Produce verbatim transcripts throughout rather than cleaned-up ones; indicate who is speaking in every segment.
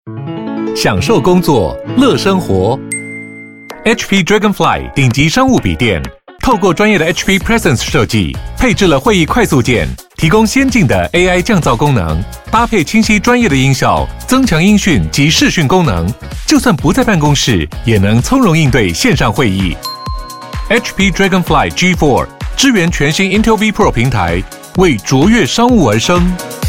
Speaker 1: 享受工作，乐生活。H P Dragonfly 顶级商务笔电，透过专业的 H P Presence 设计，配置了会议快速键，提供先进的 A I 降噪功能，搭配清晰专业的音效，增强音讯及视讯功能，就算不在办公室，也能从容应对线上会议。H P Dragonfly G 四 支援全新 Intel V Pro 平台，为卓越商务而生。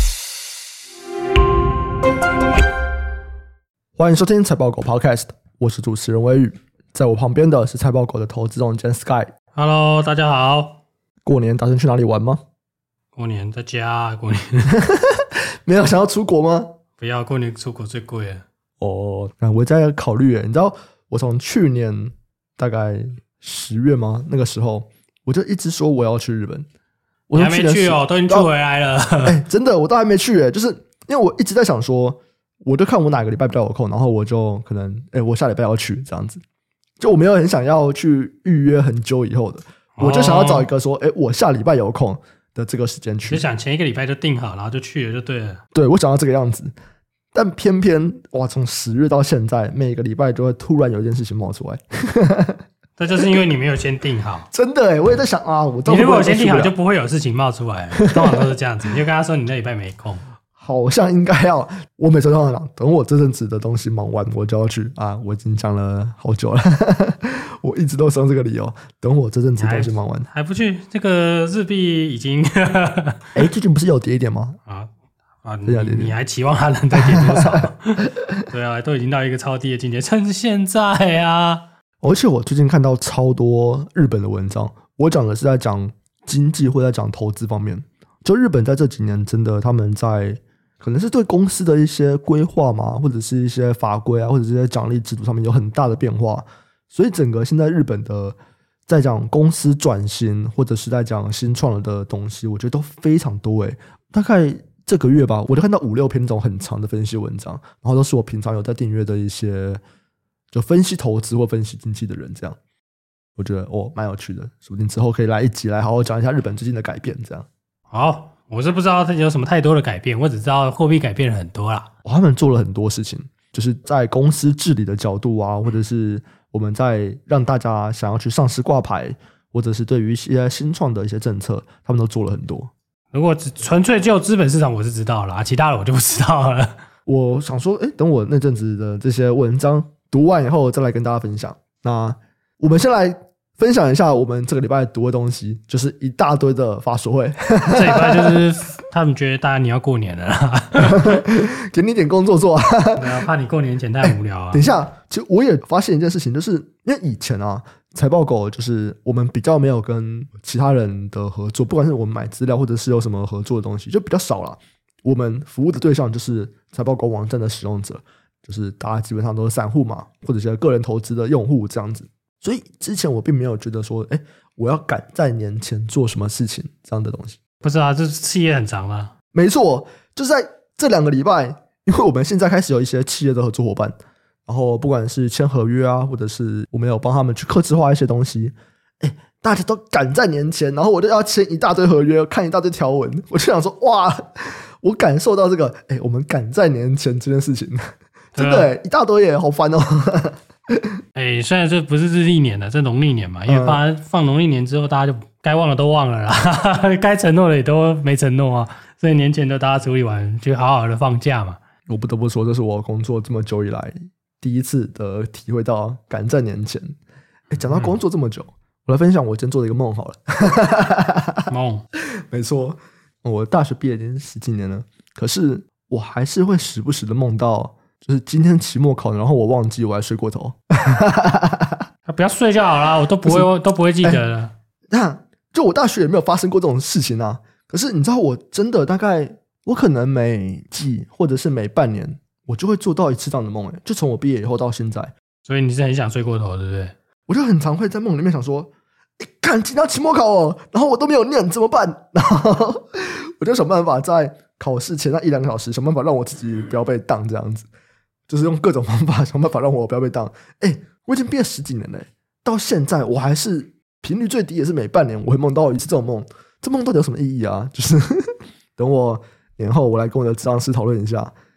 Speaker 2: 欢迎收听财报狗 Podcast， 我是主持人威宇，在我旁边的是财报狗的投资总监 Sky。Hello，
Speaker 3: 大家好。
Speaker 2: 过年打算去哪里玩吗？
Speaker 3: 过年在家，过年
Speaker 2: 没有想要出国吗？
Speaker 3: 不要，过年出国最贵了。
Speaker 2: 哦，那我在考虑耶，你知道我从去年大概十月吗？那个时候我就一直说我要去日本。我
Speaker 3: 你还没去哦，都已经去回来了。
Speaker 2: 哎、欸，真的，我都还没去耶，就是因为我一直在想说。我就看我哪个礼拜比较有空，然后我就可能，哎、欸，我下礼拜要去这样子，就我没有很想要去预约很久以后的，哦、我就想要找一个说，哎、欸，我下礼拜有空的这个时间去。
Speaker 3: 就想前一个礼拜就定好，然后就去了就对了。
Speaker 2: 对，我想要这个样子，但偏偏哇，从十月到现在，每个礼拜就会突然有一件事情冒出来。
Speaker 3: 这就是因为你没有先定好。
Speaker 2: 真的哎，我也在想啊，我
Speaker 3: 你如果先定好，就不会有事情冒出来。通常都是这样子，你就跟他说你那礼拜没空。
Speaker 2: 好像应该要，我每次都想等我这阵子的东西忙完，我就要去啊！我已经讲了好久了，我一直都是用这个理由，等我这阵子东西忙完
Speaker 3: 还，还不去？这个日币已经，
Speaker 2: 哎，最近不是有跌一点吗？
Speaker 3: 啊啊，你你还期望它能再跌多少？对啊，都已经到一个超低的境界，趁现在啊！
Speaker 2: 而且我最近看到超多日本的文章，我讲的是在讲经济或在讲投资方面，就日本在这几年真的他们在。可能是对公司的一些规划嘛，或者是一些法规啊，或者是一些奖励制度上面有很大的变化，所以整个现在日本的在讲公司转型或者是在讲新创的东西，我觉得都非常多诶。大概这个月吧，我就看到五六篇那种很长的分析文章，然后都是我平常有在订阅的一些就分析投资或分析经济的人，这样我觉得哦蛮有趣的，说不定之后可以来一集来好好讲一下日本最近的改变，这样。
Speaker 3: 好。我是不知道它有什么太多的改变，我只知道货币改变了很多啦。
Speaker 2: 哦、他们做了很多事情，就是在公司治理的角度啊，或者是我们在让大家想要去上市挂牌，或者是对于一些新创的一些政策，他们都做了很多。
Speaker 3: 如果只纯粹就资本市场，我是知道了，其他的我就不知道了。
Speaker 2: 我想说，哎，等我那阵子的这些文章读完以后，再来跟大家分享。那我们先来。分享一下我们这个礼拜读的东西，就是一大堆的法说会。
Speaker 3: 这礼拜就是他们觉得大家你要过年了啦，
Speaker 2: 给你点工作做啊。
Speaker 3: 对啊，怕你过年前太无聊啊。
Speaker 2: 欸、等一下，其实我也发现一件事情，就是因为以前啊，财报狗就是我们比较没有跟其他人的合作，不管是我们买资料或者是有什么合作的东西，就比较少啦。我们服务的对象就是财报狗网站的使用者，就是大家基本上都是散户嘛，或者是个人投资的用户这样子。所以之前我并没有觉得说，哎，我要赶在年前做什么事情这样的东西。
Speaker 3: 不是啊，这企业很长吗？
Speaker 2: 没错，就是在这两个礼拜，因为我们现在开始有一些企业的合作伙伴，然后不管是签合约啊，或者是我们有帮他们去客制化一些东西，哎，大家都赶在年前，然后我就要签一大堆合约，看一大堆条文，我就想说，哇，我感受到这个，哎，我们赶在年前这件事情，真的哎，一大堆耶，好烦哦。
Speaker 3: 哎、欸，虽然这不是日历年的，这农历年嘛，因为放放农历年之后，大家就该忘了都忘了啦，该承诺的也都没承诺啊，所以年前都大家处理完，就好好的放假嘛。
Speaker 2: 我不得不说，这是我工作这么久以来第一次的体会到赶在年前。哎，讲到工作这么久，嗯、我来分享我今天做的一个梦好了。
Speaker 3: 梦，
Speaker 2: 没错，我大学毕业已经十几年了，可是我还是会时不时的梦到。就是今天期末考，然后我忘记我还睡过头。
Speaker 3: 不要睡就好啦，我都不会都不会记得了。
Speaker 2: 那就我大学也没有发生过这种事情啊。可是你知道，我真的大概我可能每季或者是每半年，我就会做到一次这样的梦。哎，就从我毕业以后到现在。
Speaker 3: 所以你是很想睡过头，对不对？
Speaker 2: 我就很常会在梦里面想说，哎，看今天要期末考哦，然后我都没有念，怎么办？然后我就想办法在考试前那一两个小时，想办法让我自己不要被当这样子。就是用各种方法想办法让我不要被当。哎，我已经毕业十几年了，到现在我还是频率最低，也是每半年我会梦到一次这种梦。这梦到底有什么意义啊？就是等我年后我来跟我的咨商师讨论一下，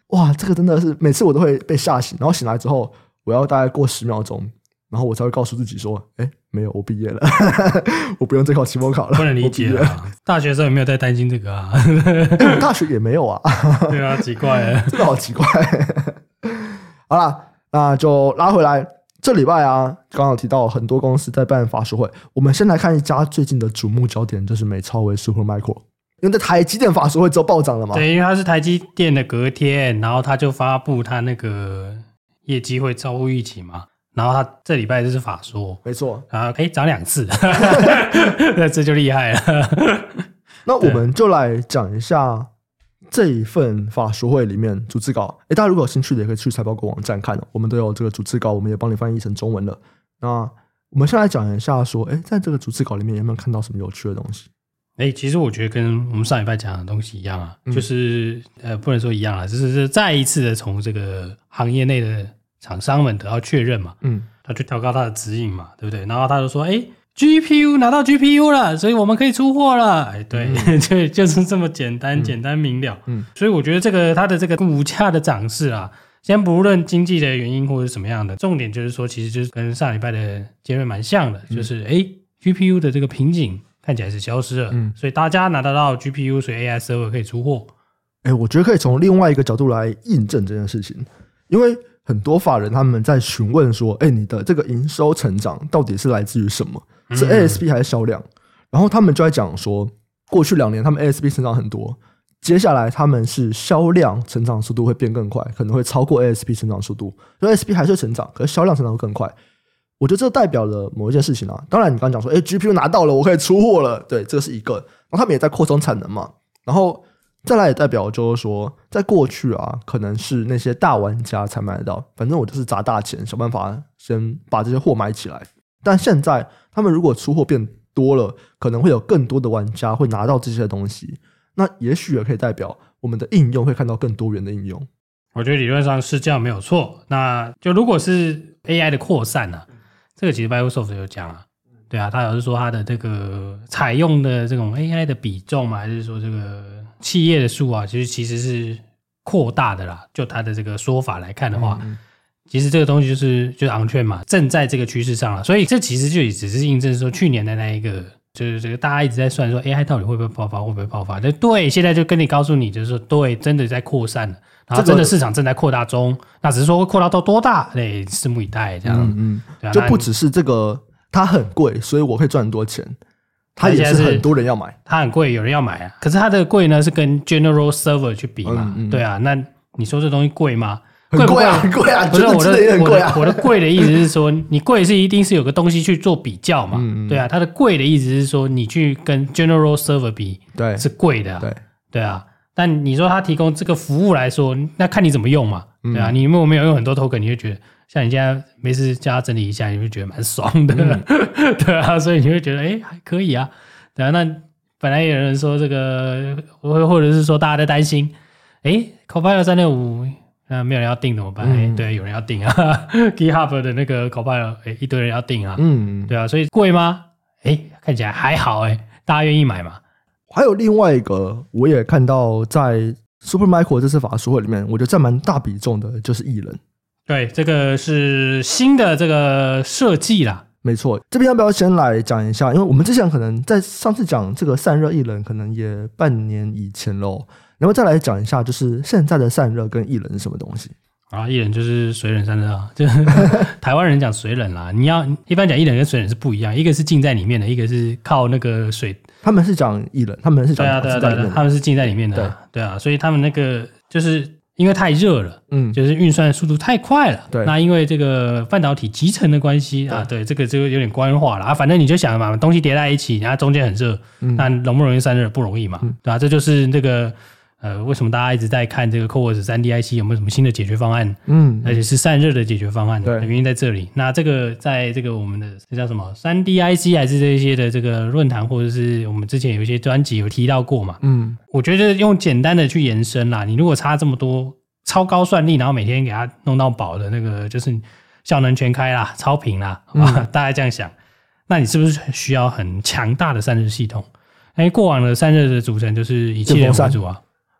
Speaker 2: 哇，这个真的是每次我都会被吓醒，然后醒来之后，我要大概过十秒钟，然后我才会告诉自己说，哎，没有，我毕业了，我不用再考期末考了。
Speaker 3: 不能理解了，大学生有没有在担心这个啊？
Speaker 2: 欸、大学也没有啊。
Speaker 3: 对啊，奇怪了，
Speaker 2: 真的好奇怪。好啦，那就拉回来，这礼拜啊，刚刚有提到很多公司在办法说会，我们先来看一家最近的瞩目焦点，就是美超微 Supermicro。因为在台积电法说会之后暴涨了嘛，
Speaker 3: 对，因为它是台积电的隔天，然后他就发布他那个业绩会超乎预期嘛，然后他这礼拜就是法说，
Speaker 2: 没错，
Speaker 3: 然后哎涨两次，那这就厉害了。
Speaker 2: 那我们就来讲一下这一份法说会里面逐字稿，哎，大家如果有兴趣的也可以去财报狗网站看，我们都有这个逐字稿，我们也帮你翻译成中文了。那我们先来讲一下说，哎，在这个逐字稿里面有没有看到什么有趣的东西？
Speaker 3: 哎、欸，其实我觉得跟我们上礼拜讲的东西一样啊，嗯、就是呃，不能说一样啊，就是再一次的从这个行业内的厂商们得到确认嘛，嗯，他就调高他的指引嘛，对不对？然后他就说，哎、欸、，G P U 拿到 G P U 了，所以我们可以出货了，哎，对，嗯、就就是这么简单，嗯、简单明了，嗯，所以我觉得这个它的这个股价的涨势啊，先不论经济的原因或者什么样的，重点就是说，其实就是跟上礼拜的结论蛮像的，嗯、就是哎、欸、，G P U 的这个瓶颈看起来是消失了，嗯，所以大家拿得到 G P U， 所以 A I server 可以出货。
Speaker 2: 哎，我觉得可以从另外一个角度来印证这件事情，因为很多法人他们在询问说，哎，你的这个营收成长到底是来自于什么？是 A S P 还是销量？嗯、然后他们就在讲说，过去两年他们 A S P 成长很多，接下来他们是销量成长速度会变更快，可能会超过 A S P 成长速度，所以 A S P 还是会成长，可是销量成长会更快。我觉得这代表了某一件事情啊，当然你刚刚讲说，哎 ，G P U 拿到了，我可以出货了，对，这个是一个。然后他们也在扩充产能嘛，然后再来也代表就是说，在过去啊，可能是那些大玩家才买得到，反正我就是砸大钱，想办法先把这些货买起来。但现在他们如果出货变多了，可能会有更多的玩家会拿到这些东西，那也许也可以代表我们的应用会看到更多元的应用。
Speaker 3: 我觉得理论上是这样没有错。那就如果是 A I 的扩散啊。这个其实 Microsoft 有讲啊，对啊，他有是说他的这个采用的这种 A I 的比重嘛，还是说这个企业的数啊，其实其实是扩大的啦。就他的这个说法来看的话，嗯、其实这个东西就是就是 on trend 嘛，正在这个趋势上了。所以这其实就只是印证说去年的那一个，就是这个大家一直在算说 A I 到底会不会爆发，会不会爆发？对对，现在就跟你告诉你，就是说对，真的在扩散了。然后真的市场正在扩大中，那只是说会扩大到多大，哎，拭目以待这样。嗯嗯，
Speaker 2: 对啊，就不只是这个它很贵，所以我可以赚很多钱，它也是很多人要买，
Speaker 3: 它很贵，有人要买啊。可是它的贵呢，是跟 General Server 去比嘛，嗯嗯对啊。那你说这东西贵吗？
Speaker 2: 很贵啊，很贵啊，
Speaker 3: 不是我的我的我的贵的意思是说，你贵是一定是有个东西去做比较嘛，嗯嗯对啊。它的贵的意思是说，你去跟 General Server 比，对，是贵的、啊，对对啊。但你说他提供这个服务来说，那看你怎么用嘛，对啊，你如果没有用很多 token， 你会觉得像你现在没事叫他整理一下，你会觉得蛮爽的，嗯、对啊，所以你会觉得哎还可以啊，对啊。那本来有人说这个，或或者是说大家在担心，哎 ，Copilot 三点五，那没有人要订怎么办？哎、嗯，对，有人要订啊 ，GitHub 的那个 Copilot， 哎，一堆人要订啊，嗯，对啊，所以贵吗？哎，看起来还好哎，大家愿意买嘛。
Speaker 2: 还有另外一个，我也看到在 Supermicro 这次法说会里面，我觉得占蛮大比重的，就是艺人。
Speaker 3: 对，这个是新的这个设计啦。
Speaker 2: 没错，这边要不要先来讲一下？因为我们之前可能在上次讲这个散热艺人，可能也半年以前咯，然后再来讲一下，就是现在的散热跟艺人是什么东西？
Speaker 3: 啊，艺人就是水冷散热啊，就是台湾人讲水冷啦。你要一般讲艺人跟水冷是不一样，一个是浸在里面的，一个是靠那个水。
Speaker 2: 他们是讲艺人，他们是讲
Speaker 3: 对啊对啊对啊，他们是浸在里面的、啊，对, 对啊，所以他们那个就是因为太热了，嗯，就是运算速度太快了，对。那因为这个半导体集成的关系啊，对，这个这个有点官话了啊。反正你就想嘛，东西叠在一起，然后中间很热，嗯、那容不容易散热？不容易嘛，嗯、对啊，这就是那个。呃，为什么大家一直在看这个 CoWoS 三 D I C 有没有什么新的解决方案？嗯，而且是散热的解决方案的原因在这里。那这个在这个我们的这叫什么 三 D I C 还是这些的这个论坛，或者是我们之前有一些专辑有提到过嘛？嗯，我觉得用简单的去延伸啦，你如果差这么多超高算力，然后每天给它弄到饱的那个，就是效能全开啦、超频啦，嗯、大家这样想，那你是不是需要很强大的散热系统？因为过往的散热的组成就是以气冷为主啊。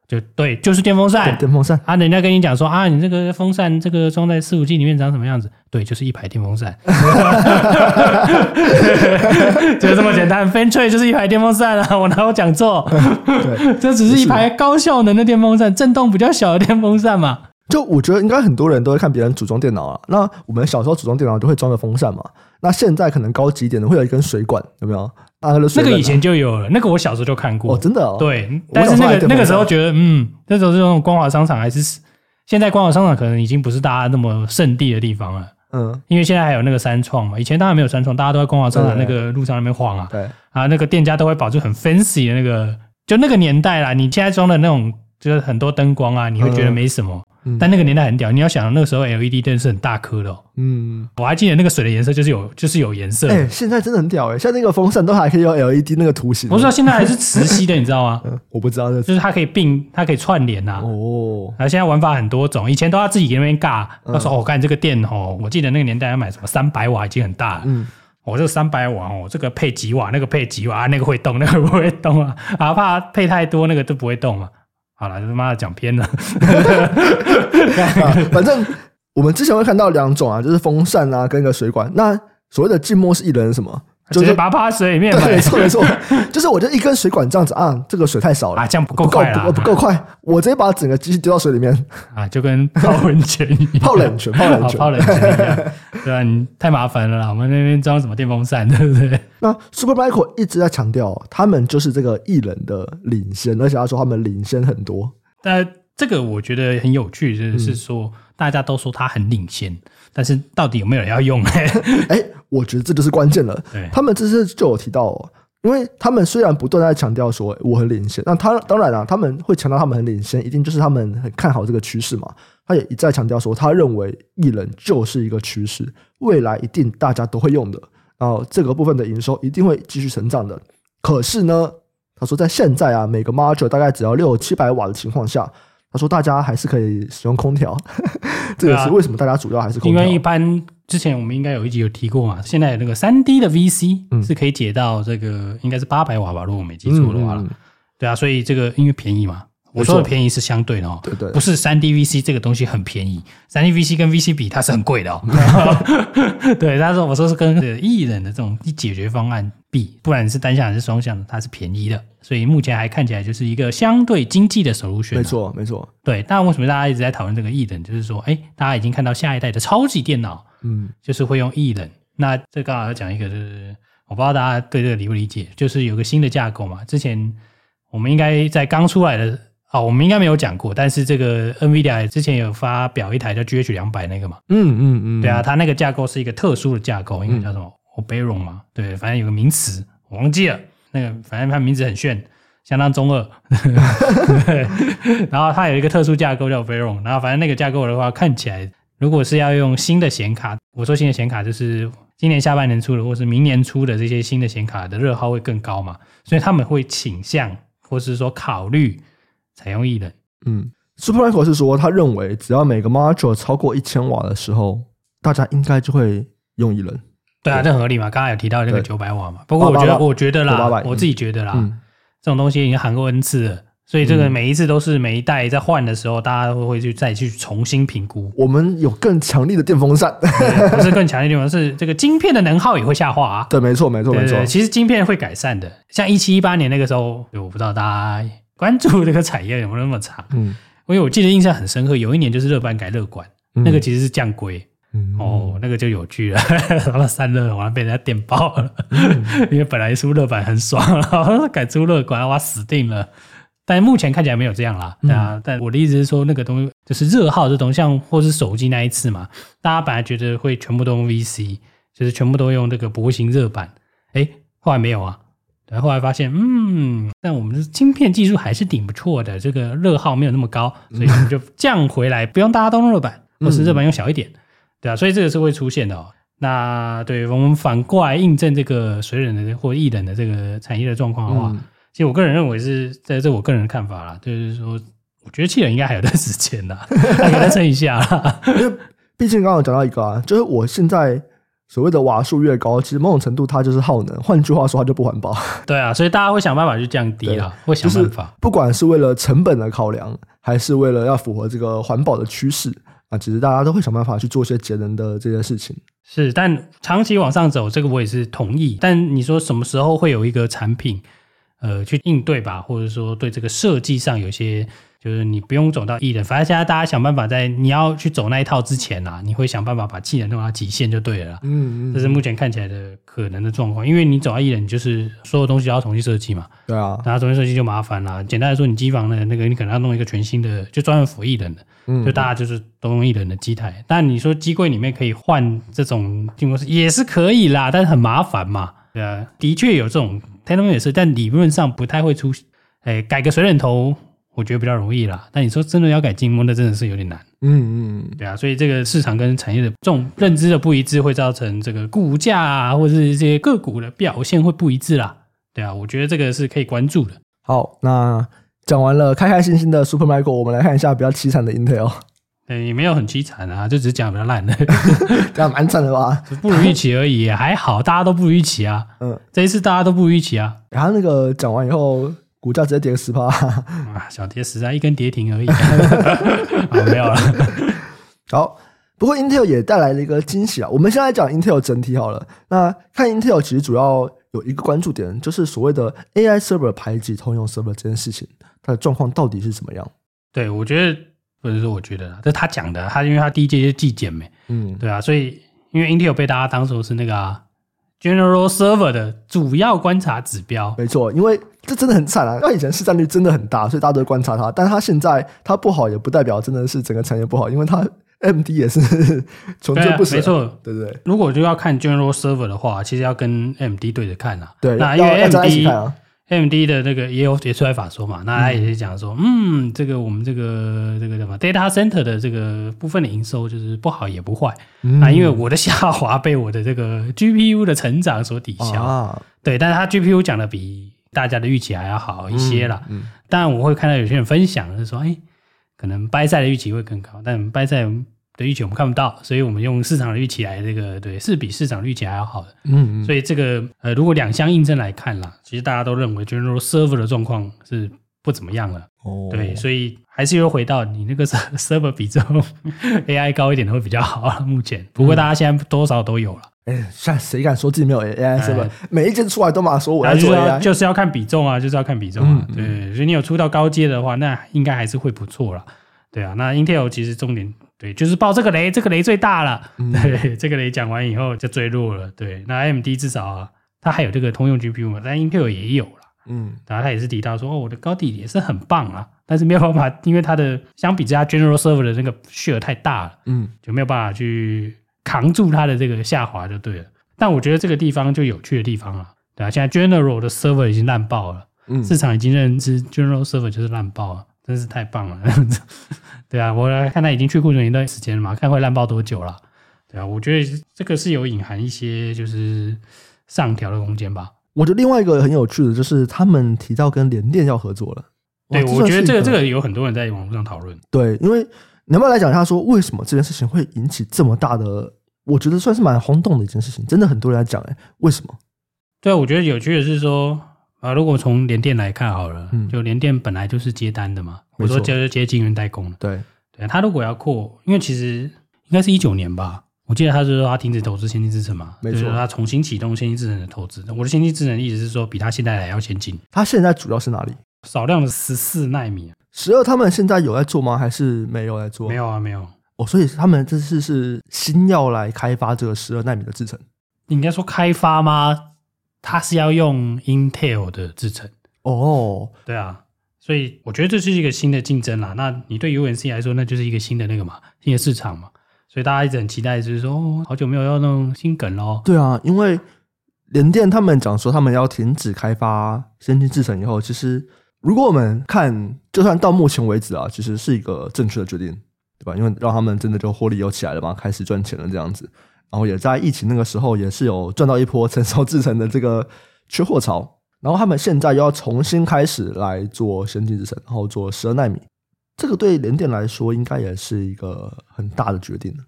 Speaker 3: 就对，就是电风扇，
Speaker 2: 电风扇
Speaker 3: 啊，人家跟你讲说啊，你这个风扇这个装在四五 G 里面长什么样子？对，就是一排电风扇，就这么简单。Fentree 就是一排电风扇啊，我哪有讲错？对，这只是一排高效能的电风扇，震动比较小的电风扇嘛。
Speaker 2: 就我觉得应该很多人都会看别人组装电脑啊，那我们小时候组装电脑就会装个风扇嘛，那现在可能高级一点的会有一根水管，有没有？那个,
Speaker 3: 那个以前就有了，那个我小时候就看过。
Speaker 2: 哦，真的哦。
Speaker 3: 对，但是那个那个时候觉得，嗯，那时候这种光华商场还是现在光华商场可能已经不是大家那么圣地的地方了。嗯，因为现在还有那个三创嘛，以前当然没有三创，大家都在光华商场那个路上那边晃啊。对啊，那个店家都会保持很 fancy 的那个，就那个年代啦。你现在装的那种就是很多灯光啊，你会觉得没什么。嗯、但那个年代很屌，你要想那个时候 L E D 灯是很大颗的、哦。嗯，我还记得那个水的颜色就是有就是有颜色。哎、
Speaker 2: 欸，现在真的很屌哎、欸，像那个风扇都还可以用 L E D 那个图形。
Speaker 3: 不是、啊，现在还是磁吸的，你知道吗？
Speaker 2: 嗯、我不知道这，
Speaker 3: 就是它可以并，它可以串联啊。哦，然后现在玩法很多种，以前都要自己在那边尬。他说：“哦，干这个电哦，我记得那个年代要买什么三百瓦已经很大了。嗯，我、哦、这个三百瓦哦，这个配几瓦，那个配几瓦，那个会动，那个不会动啊，啊怕配太多，那个都不会动嘛。”好了，他妈的讲偏了、
Speaker 2: 啊。反正我们之前会看到两种啊，就是风扇啊跟一个水管。那所谓的静默式艺人是什么？
Speaker 3: 就是把它趴水里面。
Speaker 2: 对，没错没错，就是我就一根水管这样子啊，这个水太少了
Speaker 3: 啊，这样不够快啦，
Speaker 2: 不够不够快，我直接把整个机器丢到水里面
Speaker 3: 啊，就跟泡温泉一样，
Speaker 2: 泡冷泉，泡冷泉，
Speaker 3: 泡冷泉一样。对啊，你太麻烦了啦，我们那边装什么电风扇，对不对？
Speaker 2: 那 Supermicro 一直在强调，他们就是这个艺人的领先，而且他说他们领先很多。
Speaker 3: 但这个我觉得很有趣，就是说、嗯、大家都说他很领先，但是到底有没有人要用呢？
Speaker 2: 哎，我觉得这就是关键了。他们这次就有提到哦，因为他们虽然不断在强调说我很领先，那他当然啊，他们会强调他们很领先，一定就是他们很看好这个趋势嘛。他也一再强调说，他认为艺人就是一个趋势，未来一定大家都会用的，然后这个部分的营收一定会继续成长的。可是呢，他说在现在啊，每个 module 大概只要六七百瓦的情况下，他说大家还是可以使用空调，这个是为什么大家主要还是空调？
Speaker 3: 因为一般之前我们应该有一集有提过嘛，现在有那个 三 D 的 V C 是可以解到这个应该是八百瓦吧，如果我没记错的话、嗯嗯、对啊，所以这个因为便宜嘛，我说的便宜是相对的哦，对对，不是 三 D V C 这个东西很便宜， 三 D V C 跟 V C 比它是很贵的哦。对，他说我说是跟艺人的这种解决方案比，不然是单向还是双向的，它是便宜的，所以目前还看起来就是一个相对经济的 solution、啊、
Speaker 2: 没错没错。对，
Speaker 3: 但为什么大家一直在讨论这个艺人，就是说哎，大家已经看到下一代的超级电脑嗯，就是会用艺人。那这刚好要讲一个，就是我不知道大家对这个理不理解，就是有个新的架构嘛，之前我们应该在刚出来的哦，我们应该没有讲过，但是这个 NVIDIA 之前有发表一台叫 G H 两百 那个嘛，嗯嗯嗯，对啊，它那个架构是一个特殊的架构，应该叫什么 Oberon 嘛，对，反正有个名词我忘记了，那个反正它名字很炫，相当中二。对，然后它有一个特殊架构叫 Oberon， 然后反正那个架构的话，看起来如果是要用新的显卡，我说新的显卡就是今年下半年出的，或是明年出的这些新的显卡的热耗会更高嘛，所以他们会倾向或是说考虑采用艺人。嗯
Speaker 2: Supermicro 是说他认为只要每个 module 超过一千瓦的时候，大家应该就会用艺人。
Speaker 3: 对啊，这很合理嘛，刚才有提到那个九百瓦嘛，不过我觉得我觉得啦，我自己觉得啦、嗯、这种东西已经喊过 N 次了，所以这个每一次都是每一代在换的时候，大家会去再去重新评估。
Speaker 2: 我们有更强力的电风扇，
Speaker 3: 不是更强力的电风扇，是这个晶片的能耗也会下滑啊。
Speaker 2: 对，没错，没错，没错。
Speaker 3: 其实晶片会改善的，像一七一八年那个时候，我不知道大家关注这个产业有没有那么长。嗯，因为我记得印象很深刻，有一年就是热板改热管，嗯、那个其实是降规。嗯、哦，那个就有趣了，然后散热完了被人家电爆了，嗯、因为本来出热板很爽，然后改出热管，哇，死定了。但目前看起来没有这样啦，对啊。嗯、但我的意思是说，那个东西就是热耗这东西，像或是手机那一次嘛，大家本来觉得会全部都用 V C， 就是全部都用这个薄型热板，哎，后来没有啊。对，后来发现，嗯，但我们的晶片技术还是挺不错的，这个热耗没有那么高，所以我们就降回来，不用大家都用热板，或是热板用小一点。嗯，对啊，所以这个是会出现的哦。那对我们反过来印证这个水冷的或艺冷的这个产业的状况的话，嗯、其实我个人认为是在这我个人的看法啦，就是说，我觉得气冷应该还有段时间啦，还可以再撑一下啦。
Speaker 2: 因为毕竟刚刚有讲到一个啊，就是我现在所谓的瓦数越高，其实某种程度它就是耗能，换句话说它就不环保。
Speaker 3: 对啊，所以大家会想办法去降低啦，会想办法、就是、
Speaker 2: 不管是为了成本的考量，还是为了要符合这个环保的趋势啊，其实大家都会想办法去做一些节能的这件事情。是，
Speaker 3: 但长期往上走，这个我也是同意。但你说什么时候会有一个产品呃去应对吧，或者说对这个设计上有些就是你不用走到一人，反正现在大家想办法在你要去走那一套之前啊，你会想办法把气能弄到极限就对了啦。嗯嗯，这是目前看起来的可能的状况。因为你走到一人，就是所有东西都要重新设计嘛。
Speaker 2: 对啊，
Speaker 3: 然后重新设计就麻烦啦。简单来说，你机房的那个你可能要弄一个全新的，就专门辅一人的，嗯，就大家就是都用一人的机台。但你说机柜里面可以换这种进模式也是可以啦，但是很麻烦嘛。对啊，的确有这种 technology 也是，但理论上不太会出，哎，改个水冷头。我觉得比较容易啦，但你说真的要改静默，那真的是有点难。嗯嗯，对啊，所以这个市场跟产业的这种认知的不一致，会造成这个股价啊，或者是这些个股的表现会不一致啦。对啊，我觉得这个是可以关注的。
Speaker 2: 好，那讲完了开开心心的 Supermicro， 我们来看一下比较凄惨的 Intel。
Speaker 3: 对，也没有很凄惨啊，就只是讲比较烂的，
Speaker 2: 这样蛮惨的吧？
Speaker 3: 不如预期而已，还好，大家都不如预期啊。嗯，这一次大家都不如预期啊。
Speaker 2: 然后那个讲完以后。股价直接跌个 百分之十
Speaker 3: 啊，小跌十啊，一根跌停而已。好，没有了。
Speaker 2: 好，不过 Intel 也带来了一个惊喜啊。我们先来讲 Intel 整体好了。那看 Intel 其实主要有一个关注点，就是所谓的 A I server 排挤通用 server 这件事情，它的状况到底是怎么样？
Speaker 3: 对，我觉得不是说我觉得啦，这是他讲的，他因为他第一届就是季检没，嗯，对啊，所以因为 Intel 被大家当作是那个、啊。General Server 的主要观察指标，
Speaker 2: 没错，因为这真的很惨啊！它以前市占率真的很大，所以大家都会观察它。但它现在它不好，也不代表真的是整个产业不好，因为它 M D 也是穷追不舍、啊。没错，对不对？
Speaker 3: 如果就要看 General Server 的话，其实要跟 M D 对着看啊。
Speaker 2: 对，
Speaker 3: 那因为 M D
Speaker 2: M
Speaker 3: D 的那个也有也出来法说嘛，那他也是讲说，嗯, 嗯，这个我们这个这个什么 data center 的这个部分的营收就是不好也不坏，嗯、啊，因为我的下滑被我的这个 G P U 的成长所抵消，啊、对，但是他 G P U 讲的比大家的预期还要好一些啦。嗯嗯、当然我会看到有些人分享是说，哎，可能buy side的预期会更高，但buy side的预期我们看不到，所以我们用市场的预期来这个对是比市场的预期还要好的。嗯, 嗯，所以这个呃，如果两相印证来看啦，其实大家都认为 General Server 的状况是不怎么样了。哦，对，所以还是又回到你那个 Server 比重 A I 高一点的会比较好目前，不过大家现在多少都有了。哎、嗯，现在谁敢说自己没有 A I Server？、哎、每一件出来都马说我要做 A I，
Speaker 2: 就是要,
Speaker 3: 就是要看比重啊，就是要看比重啊。嗯、对，所以你有出到高阶的话，那应该还是会不错啦。对啊，那 Intel 其实重点。对，就是爆这个雷，这个雷最大了。嗯、对，这个雷讲完以后就最弱了。对，那 A M D 至少啊，它还有这个通用 G P U 嘛，但 Intel 也有了。嗯，然后它也是提到说，哦，我的高底也是很棒啊，但是没有办法，因为它的相比之下 General Server 的那个 share 太大了，嗯，就没有办法去扛住它的这个下滑就对了。但我觉得这个地方就有趣的地方了，对啊，现在 General 的 Server 已经烂爆了，嗯，市场已经认知 General Server 就是烂爆了。真是太棒了，对啊，我来看他已经去库存一段时间了嘛，看会烂爆多久了，对啊，我觉得这个是有隐含一些就是上调的空间吧。
Speaker 2: 我觉得另外一个很有趣的就是他们提到跟联电要合作了，
Speaker 3: 对，我觉得这个这个有很多人在网络上讨论，
Speaker 2: 对，因为你要不要来讲一下说为什么这件事情会引起这么大的，我觉得算是蛮轰动的一件事情，真的很多人在讲，哎，为什么？
Speaker 3: 对啊，我觉得有趣的是说。啊，如果从联电来看好了，嗯、就联电本来就是接单的嘛，我说就是接晶圆代工的。
Speaker 2: 对
Speaker 3: 对，他如果要扩，因为其实应该是一九年吧，我记得他是说他停止投资先进制程嘛，没错，就是他重新启动先进制程的投资。我的先进制程意思是说比他现在还要先进。
Speaker 2: 他现在主要是哪里？
Speaker 3: 少量的十四奈米，
Speaker 2: 十二他们现在有在做吗？还是没有在做？
Speaker 3: 没有啊，没有。
Speaker 2: 哦，所以他们这次是新要来开发这个十二奈米的制程。
Speaker 3: 应该说开发吗？它是要用 Intel 的制程
Speaker 2: 哦，
Speaker 3: 对啊，所以我觉得这是一个新的竞争啦。那你对 U N C 来说，那就是一个新的那个嘛，新的市场嘛。所以大家一直很期待，就是说，哦，好久没有要弄新梗咯。
Speaker 2: 对啊，因为联电他们讲说他们要停止开发先进制程以后，其实如果我们看，就算到目前为止啊，其实是一个正确的决定，对吧？因为让他们真的就获利有起来了嘛，开始赚钱了这样子。然后也在疫情那个时候也是有赚到一波成熟制程的这个缺货潮，然后他们现在又要重新开始来做先进制程，然后做十二奈米，这个对联电来说应该也是一个很大的决定。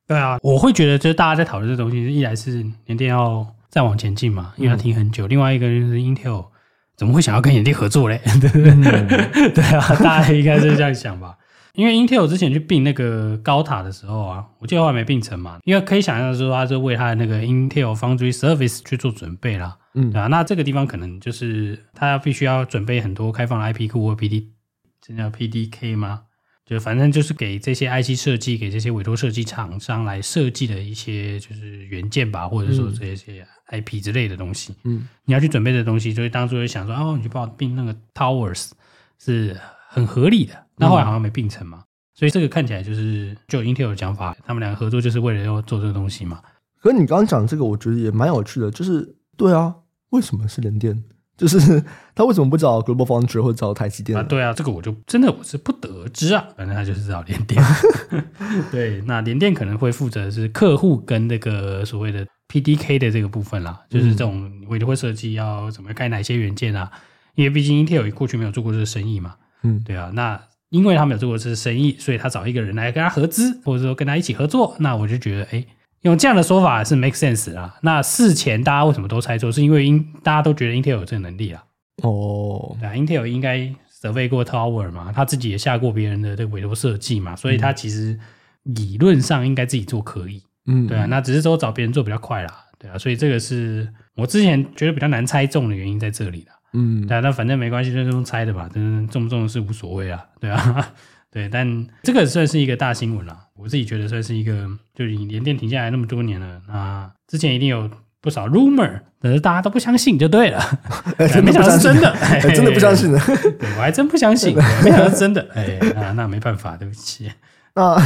Speaker 3: 对啊，我会觉得就是大家在讨论这东西，一来是联电要再往前进嘛，因为它停很久；，嗯、另外一个就是 Intel 怎么会想要跟联电合作嘞？对不对？嗯、对啊，大家应该是这样想吧。因为 Intel 之前去并那个高塔的时候啊，我记得后来没并成嘛，因为可以想象说它是为它的那个 Intel Foundry Service 去做准备啦，嗯，对啊，那这个地方可能就是它必须要准备很多开放的 I P 库或 P D， 这叫 P D K 吗？就反正就是给这些 I C 设计，给这些委托设计厂商来设计的一些就是元件吧，或者说这些 I P 之类的东西，嗯，你要去准备的东西，就是当初就想说，哦，你去帮我并那个 Towers 是很合理的。那后来好像没并成嘛，嗯、所以这个看起来就是就 Intel 的讲法，他们两个合作就是为了要做这个东西嘛。
Speaker 2: 可是你刚刚讲这个，我觉得也蛮有趣的，就是对啊，为什么是联电？就是他为什么不找 Global Foundry 或者找台积电？
Speaker 3: 啊，对啊，这个我就真的我是不得知啊，反正他就是找联电。对，那联电可能会负责是客户跟那个所谓的 P D K 的这个部分啦，就是这种委托设计要怎么开哪些元件啊？因为毕竟 Intel 过去没有做过这个生意嘛，嗯，对啊，那。因为他们有做过这生意，所以他找一个人来跟他合资，或者说跟他一起合作，那我就觉得哎，用这样的说法是 make sense 啦。那事前大家为什么都猜错，是因为大家都觉得 Intel 有这个能力啦。哦，对啊 Intel 应该 survey 过 Tower 嘛，他自己也下过别人的这个委托设计嘛，所以他其实理论上应该自己做可以，嗯，对啊，那只是说找别人做比较快啦，对啊，所以这个是我之前觉得比较难猜中的原因在这里啦。嗯，对啊，那反正没关系，就是用猜的吧，真中不中是无所谓啦，对啊，对，但这个算是一个大新闻啦，我自己觉得算是一个，就是联电停下来那么多年了，那之前一定有不少 rumor， 但是大家都不相信就对了，
Speaker 2: 欸、真的不相信，
Speaker 3: 真的，
Speaker 2: 欸、真的不相信的，
Speaker 3: 对我还真不相信，没想到是真的，哎，那那没办法，对不起，
Speaker 2: 那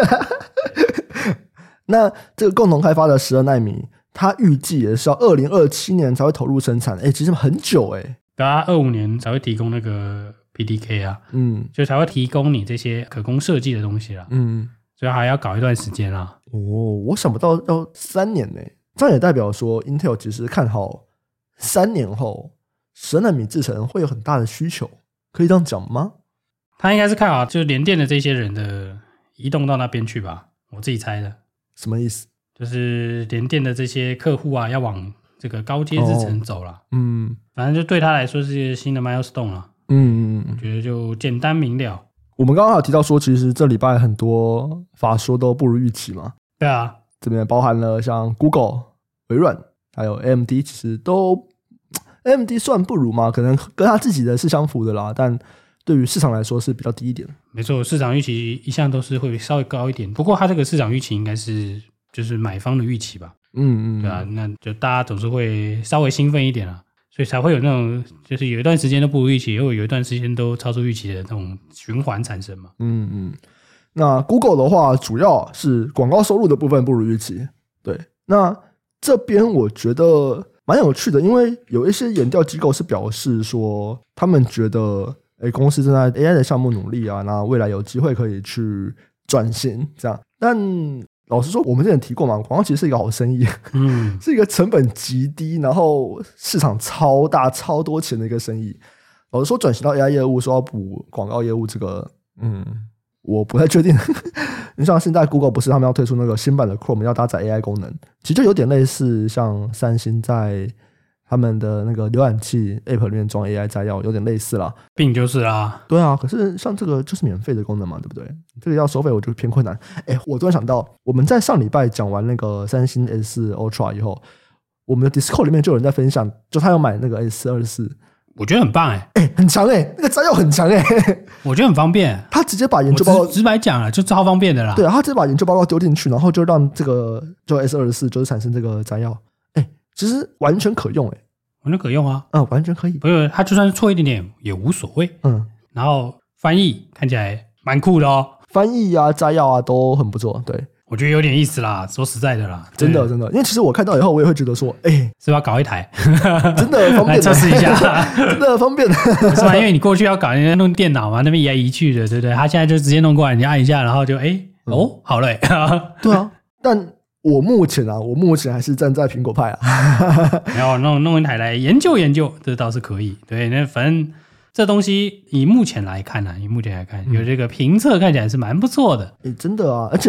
Speaker 2: 那这个共同开发的十二奈米。它预计也是要二零二七年才会投入生产，哎、欸，其实很久哎、欸。
Speaker 3: 对啊，二五年才会提供那个 P D K 啊，嗯，就才会提供你这些可供设计的东西啦，嗯，所以还要搞一段时间啦。
Speaker 2: 哦，我想不到要三年呢、欸，这样也代表说 Intel 其实看好三年后十二奈米制程会有很大的需求，可以这样讲吗？
Speaker 3: 他应该是看好就是联电的这些人的移动到那边去吧，我自己猜的。
Speaker 2: 什么意思？
Speaker 3: 就是联电的这些客户啊，要往这个高阶制程走啦、哦、嗯，反正就对他来说是一个新的 milestone 啦。嗯，我觉得就简单明了。
Speaker 2: 我们刚刚有提到说，其实这礼拜很多法说都不如预期嘛。
Speaker 3: 对啊，
Speaker 2: 这边包含了像 Google、微软还有 A M D， 其实都 A M D 算不如嘛，可能跟他自己的是相符的啦，但对于市场来说是比较低一点。
Speaker 3: 没错，市场预期一向都是会稍微高一点，不过它这个市场预期应该是就是买方的预期吧。嗯嗯，对啊，那就大家总是会稍微兴奋一点啦，所以才会有那种就是有一段时间都不如预期，或有一段时间都超出预期的那种循环产生嘛。嗯嗯，
Speaker 2: 那 Google 的话主要是广告收入的部分不如预期。对，那这边我觉得蛮有趣的，因为有一些研调机构是表示说他们觉得诶公司正在 A I 的项目努力啊，那未来有机会可以去转型这样。但老实说，我们之前提过嘛，广告其实是一个好生意，嗯，是一个成本极低，然后市场超大、超多钱的一个生意。老实说，转型到 A I 业务，说要补广告业务，这个，嗯，我不太确定。你像现在 Google 不是他们要推出那个新版的 Chrome， 要搭载 A I 功能，其实就有点类似像三星在他们的那个浏览器 App 里面装 A I 摘要，有点类似啦，
Speaker 3: 并就是啦。
Speaker 2: 对啊，可是像这个就是免费的功能嘛，对不对？这个要收费，我觉得偏困难。哎，我突然想到，我们在上礼拜讲完那个三星 S 四 Ultra 以后，我们的 Discord 里面就有人在分享，就他要买那个 S 四 二十四，
Speaker 3: 我觉得很棒哎、
Speaker 2: 欸，哎，很强哎、欸，那个摘要很强哎、欸，
Speaker 3: 我觉得很方便。
Speaker 2: 他直接把研究报告
Speaker 3: 直白讲了，就超方便的啦。
Speaker 2: 对啊，他直接把研究报告丢进去，然后就让这个就 S 二十四就是产生这个摘要，哎，其实完全可用哎、欸。
Speaker 3: 完全可用啊，
Speaker 2: 嗯，完全可以。
Speaker 3: 不是，它就算是错一点点也无所谓。嗯，然后翻译看起来蛮酷的哦，
Speaker 2: 翻译啊、摘要啊都很不错。对，
Speaker 3: 我觉得有点意思啦，说实在的啦，
Speaker 2: 真的真的，因为其实我看到以后，我也会觉得说，哎、欸，
Speaker 3: 是不是要搞一台？
Speaker 2: 真的方便，
Speaker 3: 来测试一下，
Speaker 2: 真的方便，
Speaker 3: 是吧？因为你过去要搞人家弄电脑嘛，那边移来移去的，对不对？他现在就直接弄过来，你按一下，然后就哎、欸嗯、哦，好嘞。
Speaker 2: 对啊，但。我目前啊，我目前还是站在苹果派啊。
Speaker 3: 然后弄弄一台来研究研究，这倒是可以。对，那反正这东西以目前来看呢、啊，以目前来看，嗯、有这个评测看起来是蛮不错的。
Speaker 2: 诶，真的啊！而且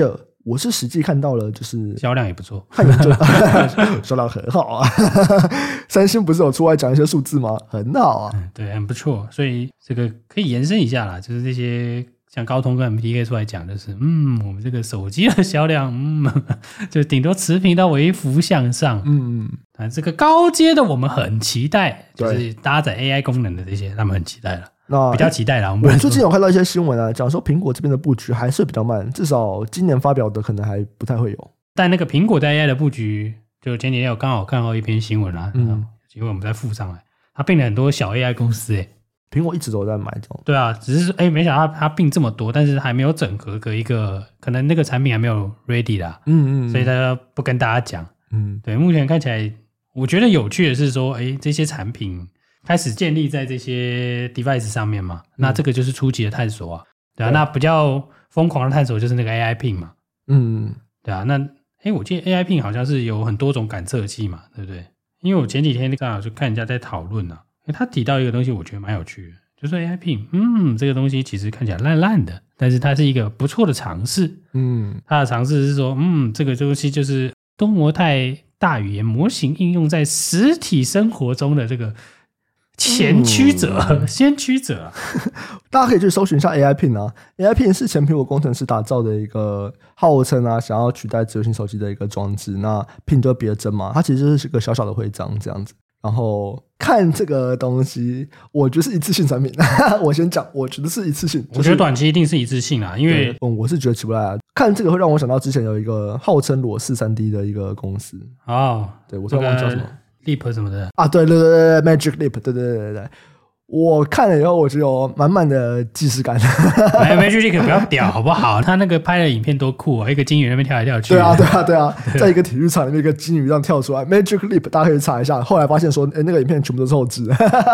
Speaker 2: 我是实际看到了，就是
Speaker 3: 销量也不错，
Speaker 2: 看研究销量很好啊。三星不是有出来讲一些数字吗？很好啊，
Speaker 3: 嗯，对，很不错。所以这个可以延伸一下啦，就是这些像高通跟 M T K 出来讲，就是嗯，我们这个手机的销量，嗯，就顶多持平到微幅向上。
Speaker 2: 嗯嗯，
Speaker 3: 啊，这个高阶的我们很期待，就是搭载 A I 功能的这些，他们很期待了。那比较期待啦。我,
Speaker 2: 我最近有看到一些新闻啊，讲说苹果这边的布局还是比较慢，至少今年发表的可能还不太会有。
Speaker 3: 但那个苹果在 A I 的布局，就前几天有刚好看到一篇新闻啊，
Speaker 2: 嗯，
Speaker 3: 因为我们再附上来，他并了很多小 A I 公司、欸，
Speaker 2: 苹果一直都在买这种。
Speaker 3: 对啊，只是哎、欸，没想到他他并这么多，但是还没有整合个一个，可能那个产品还没有 ready 啦，
Speaker 2: 嗯 嗯, 嗯，
Speaker 3: 所以他不跟大家讲。
Speaker 2: 嗯，
Speaker 3: 对，目前看起来，我觉得有趣的是说，哎、欸，这些产品开始建立在这些 device 上面嘛，那这个就是初级的探索啊，对啊，对，那比较疯狂的探索就是那个 A I Pin 嘛，
Speaker 2: 嗯，
Speaker 3: 对啊，那哎、欸，我记得 A I Pin 好像是有很多种感测器嘛，对不对？因为我前几天刚好就看人家在讨论啊，欸，他提到一个东西，我觉得蛮有趣的，就是 A I Pin， 嗯，这个东西其实看起来烂烂的，但是它是一个不错的尝试，
Speaker 2: 嗯，
Speaker 3: 它的尝试是说，嗯，这个东西就是多模态大语言模型应用在实体生活中的这个前驱者、嗯、先驱者、啊、
Speaker 2: 大家可以去搜寻一下 A I Pin 啊 A I Pin 是前苹果工程师打造的一个号称啊想要取代智慧型手机的一个装置，那 Pin 就是别针嘛，它其实就是个小小的徽章这样子。然后看这个东西我觉得是一次性产品我先讲我觉得是一次性、就是、
Speaker 3: 我觉得短期一定是一次性啦，因为、
Speaker 2: 嗯、我是觉得起不来啊。看这个会让我想到之前有一个号称裸视 三 D 的一个公司
Speaker 3: 哦，
Speaker 2: 对，我突然忘记叫什么、
Speaker 3: 这个、Leap 什么的
Speaker 2: 啊，对对对对 Magic Leap， 对对对对对，我看了以后我就有满满的既视感。
Speaker 3: 哎 Magic Leap 不要屌好不好？他那个拍的影片多酷啊，一个金鱼那边跳来跳去。
Speaker 2: 对啊对啊对啊，在一个体育场里面一个金鱼这样跳出来 Magic Leap， 大家可以查一下。后来发现说哎，那个影片全部都是后置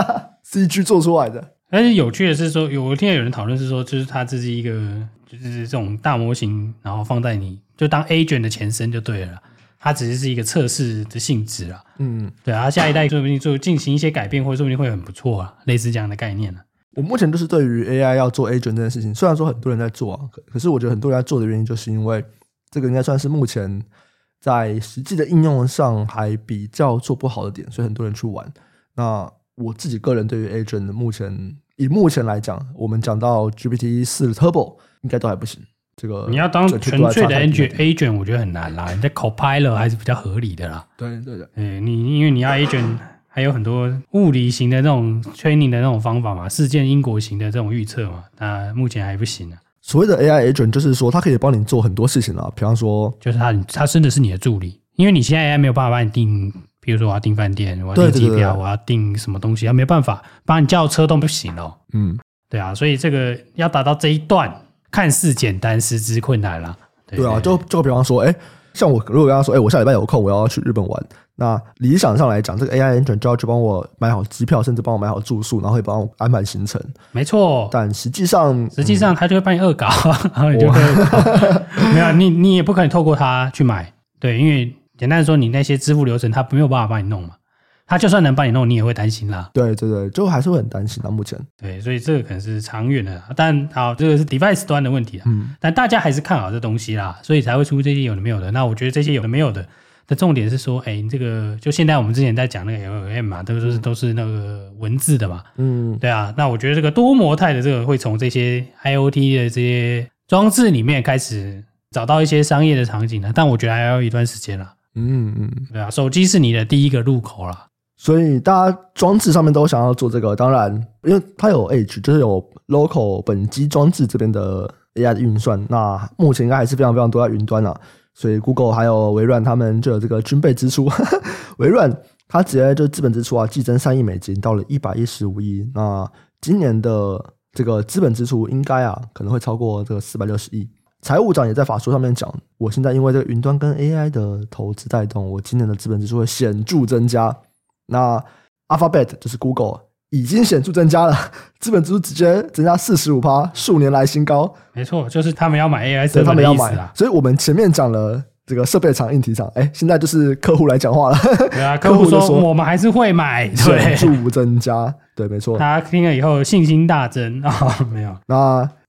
Speaker 2: C G 做出来的。
Speaker 3: 但是有趣的是说，我听到有人讨论是说，就是它这是一个就是这种大模型，然后放在你就当 agent 的前身就对了啦，它只是是一个测试的性质啦。嗯，对啊，它下一代说不定就进行一些改变，或者说不定会很不错啊，类似这样的概念啊。
Speaker 2: 我目前就是对于 A I 要做 agent 这件事情，虽然说很多人在做啊，可是我觉得很多人在做的原因就是因为这个应该算是目前在实际的应用上还比较做不好的点，所以很多人去玩。那我自己个人对于 agent 目前以目前来讲，我们讲到 G P T 四 Turbo 应该都还不行。这个
Speaker 3: 你要当纯粹的 agent 我觉得很难啦，你在 Copilot 还是比较合理的啦。
Speaker 2: 对对对，
Speaker 3: 欸、你因为你要 agent 还有很多物理型的那种 training 的那种方法嘛，事件因果型的这种预测嘛，那目前还不行啊。
Speaker 2: 所谓的 A I agent 就是说它可以帮你做很多事情啊，比方说
Speaker 3: 就是它它真的是你的助理，因为你现在 A I 没有办法帮你订，比如说我要订饭店，我要订机票，我要订什么东西，它没有办法帮你叫车都不行哦。嗯，对啊，所以这个要达到这一段看似简单实质困难啦。 对,
Speaker 2: 对, 对啊，就就比方说哎，像我如果跟他说哎，我下礼拜有空我要去日本玩，那理想上来讲这个 A I agent 就要去帮我买好机票，甚至帮我买好住宿，然后会帮我安排行程。
Speaker 3: 没错，
Speaker 2: 但实际上
Speaker 3: 实际上他就会帮你恶搞、嗯、然后你就会恶搞没有 你, 你也不可能透过他去买，对，因为简单的说你那些支付流程他没有办法帮你弄嘛，他就算能帮你弄你也会担心啦。
Speaker 2: 对对对，就还是会很担心啊目前。
Speaker 3: 对，所以这个可能是长远的，但好，这个是 device 端的问题啦、嗯、但大家还是看好这东西啦，所以才会出这些有的没有的。那我觉得这些有的没有的的重点是说，哎，这个就现在我们之前在讲那个 L L M 嘛，都是都是那个文字的嘛，嗯，对啊。那我觉得这个多模态的这个会从这些 I O T 的这些装置里面开始找到一些商业的场景了，但我觉得还要一段时间啦。嗯嗯，对啊，手机是你的第一个入口啦，
Speaker 2: 所以大家装置上面都想要做这个，当然因为它有 Edge， 就是有 local 本机装置这边的 A I 的运算，那目前应该还是非常非常多在云端啦。所以 Google 还有微软他们就有这个军备支出微软它直接就资本支出啊季增三亿美金到了一百一十五亿，那今年的这个资本支出应该啊可能会超过这个四百六十亿。财务长也在法说上面讲，我现在因为这个云端跟 A I 的投资带动，我今年的资本支出会显著增加。那 Alphabet 就是 Google已经显著增加了，资本支出直接增加 百分之四十五， 数年来新高。
Speaker 3: 没错，就是他们要买 A I
Speaker 2: 设备的意思
Speaker 3: 啦。
Speaker 2: 所以我们前面讲了这个设备厂、硬体厂，哎，现在就是客户来讲话了。
Speaker 3: 对啊，客户说我们还是会买，对，
Speaker 2: 显著增加，对，没错。
Speaker 3: 他听了以后信心大增啊、哦，没有。
Speaker 2: 那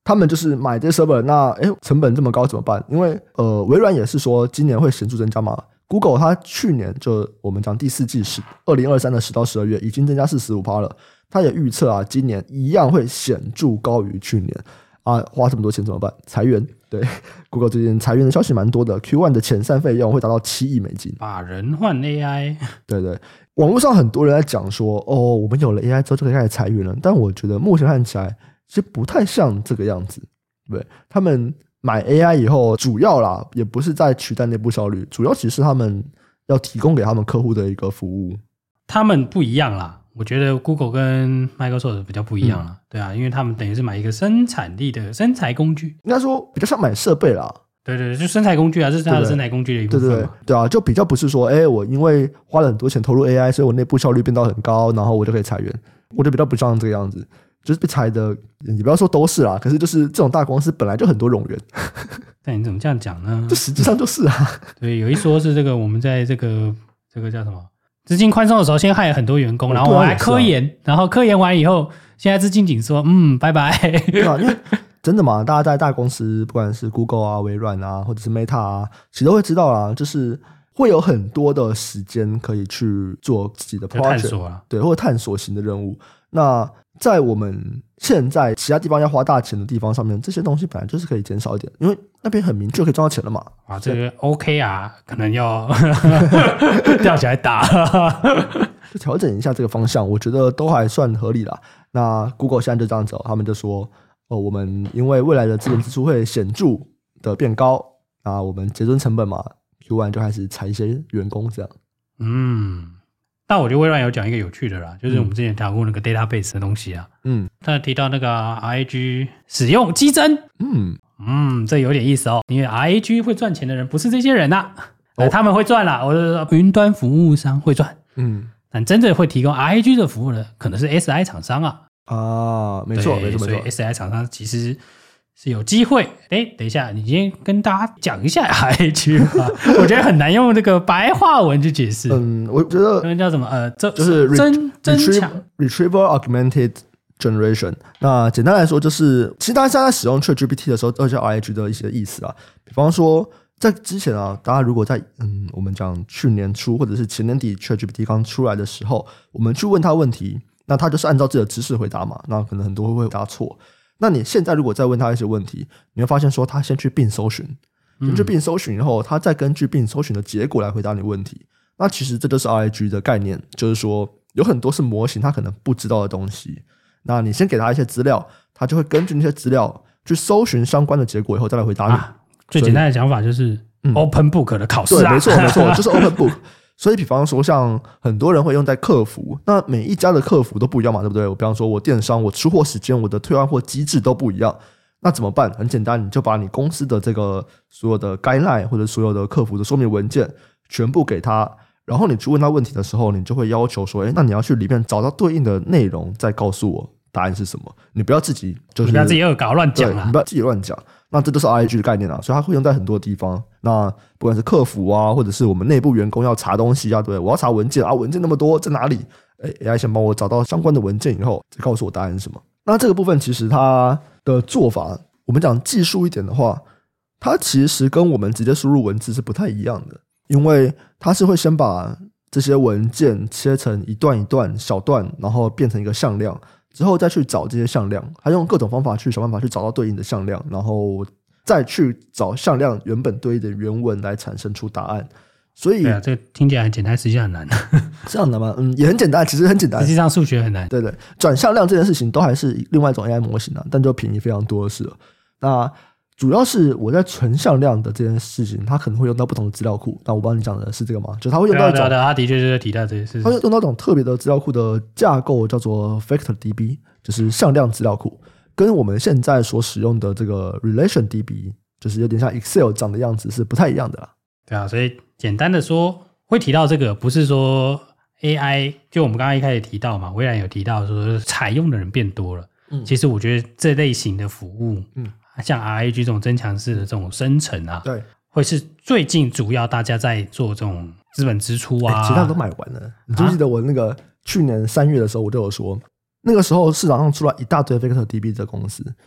Speaker 2: 他们就是买这些 server， 那诶成本这么高怎么办？因为呃，微软也是说今年会显著增加嘛。Google 它去年就我们讲第四季十二零二三的十到十二月已经增加 百分之四十五 了，它也预测啊，今年一样会显著高于去年啊。花这么多钱怎么办？裁员。对 ，Google 最近裁员的消息蛮多的 ，Q 一 的遣散费用会达到七亿美金，
Speaker 3: 把人换 A I。
Speaker 2: 对对，网络上很多人在讲说，哦，我们有了 A I 之后就可以开始裁员了，但我觉得目前看起来其实不太像这个样子。对，他们买 A I 以后，主要啦也不是在取代内部效率，主要其实是他们要提供给他们客户的一个服务。
Speaker 3: 他们不一样啦，我觉得 Google 跟 Microsoft 比较不一样啦、嗯、对啊，因为他们等于是买一个生产力的生财工具，
Speaker 2: 应该说比较像买设备啦。
Speaker 3: 对对，就生财工具啊，这是它的生财工具的一部分嘛。
Speaker 2: 对对 对, 对啊，就比较不是说，哎，我因为花了很多钱投入 A I， 所以我内部效率变到很高，然后我就可以裁员。我觉得比较不像这个样子，就是被裁的，你不要说都是啦，可是就是这种大公司本来就很多冗员。
Speaker 3: 但你怎么这样讲呢？
Speaker 2: 这实际上就是啊。
Speaker 3: 对，有一说是这个我们在这个这个叫什么？资金宽松的时候，先害了很多员工，然后我还科研、啊，然后科研完以后，现在资金紧缩，嗯，拜拜。
Speaker 2: 对啊，因为真的嘛，大家在大公司，不管是 Google 啊、微软啊，或者是 Meta 啊，其实都会知道啦，就是会有很多的时间可以去做自己的 project，
Speaker 3: 探索啊，
Speaker 2: 对，或者探索型的任务。那在我们现在其他地方要花大钱的地方上面，这些东西本来就是可以减少一点，因为那边很明确可以赚到钱了嘛。
Speaker 3: 哇，这个 OK 啊，可能要吊起来打，
Speaker 2: 就调整一下这个方向，我觉得都还算合理啦。那 Google 现在就这样子、哦，他们就说，哦，我们因为未来的资本支出会显著的变高，那我们节省成本嘛 ，Q 一 就开始裁一些员工这样。
Speaker 3: 嗯。但我觉得微软有讲一个有趣的啦，就是我们之前谈过那个 database 的东西啊，嗯，他提到那个 R A G 使用激增，嗯嗯，这有点意思哦，因为 R A G 会赚钱的人不是这些人呐、啊哦呃，他们会赚啦，我的云端服务商会赚，嗯，但真正会提供 R A G 的服务的可能是 S I 厂商啊，
Speaker 2: 啊，没错没错没错，
Speaker 3: 所以 S I 厂商其实是有机会。哎，等一下，你今天跟大家讲一下 R A G 吧，我觉得很难用这个白话文去解释。
Speaker 2: 嗯，我觉得
Speaker 3: 那叫什么？呃，这
Speaker 2: 就是
Speaker 3: 增增强
Speaker 2: Retrieval Augmented Generation。那简单来说，就是其实大家现在使用 ChatGPT 的时候，都叫 R A G 的一些意思啊。比方说，在之前啊，大家如果在嗯，我们讲去年初或者是前年底 ChatGPT 刚出来的时候，我们去问他问题，那他就是按照自己的知识回答嘛，那可能很多会回答错。那你现在如果再问他一些问题，你会发现说他先去并搜寻，先去并搜寻以后，他再根据并搜寻的结果来回答你问题。那其实这就是 R A G 的概念，就是说有很多是模型他可能不知道的东西，那你先给他一些资料，他就会根据那些资料去搜寻相关的结果以后再来回答你。啊、
Speaker 3: 最简单的讲法就是 Open Book 的考试啊，
Speaker 2: 对，没错没错，就是 Open Book。所以比方说像很多人会用在客服，那每一家的客服都不一样嘛，对不对？我比方说我电商，我出货时间，我的退换货机制都不一样，那怎么办？很简单，你就把你公司的这个所有的 guideline 或者所有的客服的说明文件全部给他，然后你去问他问题的时候，你就会要求说，诶，那你要去里面找到对应的内容，再告诉我答案是什么。你不要自己就是
Speaker 3: 你不要自己恶搞乱讲啊，
Speaker 2: 你不要自己乱讲。那这就是 R A G 的概念啊，所以它会用在很多地方。那不管是客服啊，或者是我们内部员工要查东西啊，对，我要查文件啊，文件那么多在哪里？哎 ，A I 先帮我找到相关的文件以后，再告诉我答案是什么。那这个部分其实它的做法，我们讲技术一点的话，它其实跟我们直接输入文字是不太一样的，因为它是会先把这些文件切成一段一段小段，然后变成一个向量。之后再去找这些向量，他用各种方法去想办法去找到对应的向量，然后再去找向量原本对应的原文来产生出答案。所以，
Speaker 3: 对啊，这个听起来很简单，实际上很难。
Speaker 2: 这样的吗？嗯，也很简单，其实很简单。
Speaker 3: 实际上数学很难。
Speaker 2: 对对，转向量这件事情都还是另外一种 A I 模型啊，但就便宜非常多的事了。那主要是我在存向量的这件事情，它可能会用到不同的资料库。那我帮你讲的是这个吗？就它会用到一种，
Speaker 3: 对啊对啊，他的确就是提到这些事情。
Speaker 2: 它会用到一种特别的资料库的架构，叫做 VectorDB， 就是向量资料库，跟我们现在所使用的这个 RelationDB， 就是有点像 Excel 长的样子是不太一样的啦。
Speaker 3: 对啊，所以简单的说，会提到这个，不是说 A I， 就我们刚刚一开始提到嘛，微软有提到说采用的人变多了。嗯，其实我觉得这类型的服务，嗯。像 R A G 这种增强式的这种生成啊，
Speaker 2: 对，
Speaker 3: 会是最近主要大家在做这种资本支出啊，
Speaker 2: 欸、其他都买完了。你记不记得我那个去年三月的时候，我就有说，那个时候市场上出来一大堆 VectorDB 的公司，